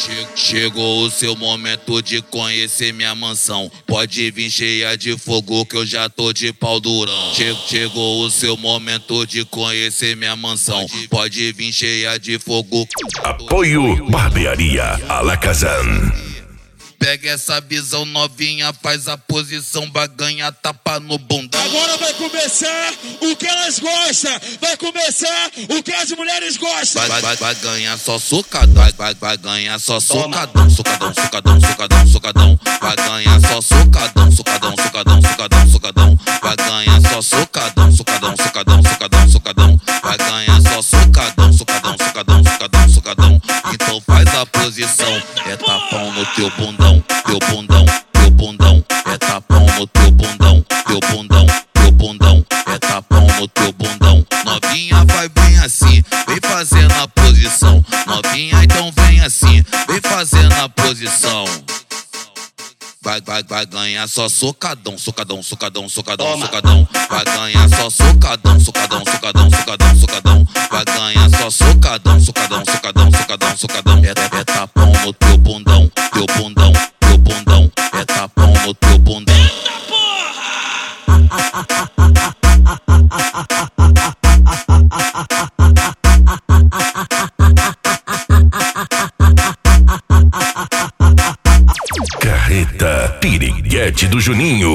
Chegou o seu momento de conhecer minha mansão. Pode vir cheia de fogo que eu já tô de pau durão. Chegou o seu momento de conhecer minha mansão. Pode vir cheia de fogo. Apoio Barbearia Alakazam. Pega essa visão novinha, faz a posição, baganha, tapa no bundão. Agora vai começar o que elas gostam. Vai começar o que as mulheres gostam. Vai ganhar só socadão. Vai ganhar só socadão. Socadão, socadão, socadão, socadão. Vai ganhar só socadão. Socadão, socadão, socadão, socadão. Vai ganhar só socadão. Socadão, socadão, socadão, socadão. Vai ganhar só socadão. Socadão, socadão, socadão, socadão. Então faz a posição. É tapão no teu bundão. Teu bundão, teu bundão, é tapão no teu bundão, teu bundão, teu bundão, é tapão no teu bundão. Novinha vai bem assim, vem fazendo a posição. Novinha então vem assim, vem fazendo a posição. Vai ganhar só socadão, socadão, socadão, socadão, socadão. Vai ganhar só socadão, socadão, socadão, socadão, socadão. Vai ganhar só socadão, socadão, socadão, socadão, socadão. É tapão no teu bundão, teu bundão, teu bundão. É tapão no teu bundão. Eita porra! Carreta Piriguete do Juninho.